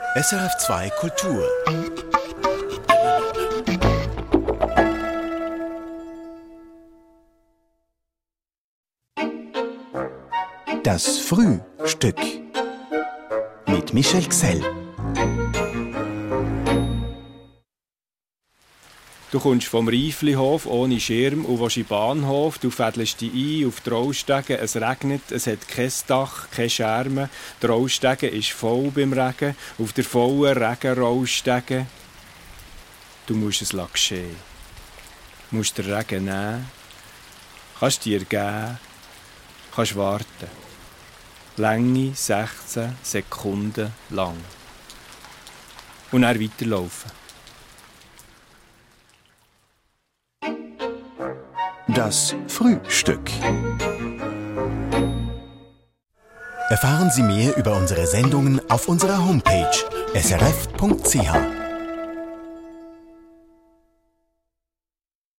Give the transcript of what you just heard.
SRF 2 Kultur. Das Frühstück mit Michel Gsell. Du kommst vom Reiflihof ohne Schirm und willst in den Bahnhof. Du fädelst dich ein auf die Rollstege. Es regnet, es hat kein Dach, keine Scherme. Die Rollstege ist voll beim Regen. Auf der vollen Regenrollstege. Du musst es geschehen. Du musst den Regen nehmen. Kannst dir geben. Kannst warten. Länge 16 Sekunden lang. Und dann weiterlaufen. Das Frühstück. Erfahren Sie mehr über unsere Sendungen auf unserer Homepage srf.ch.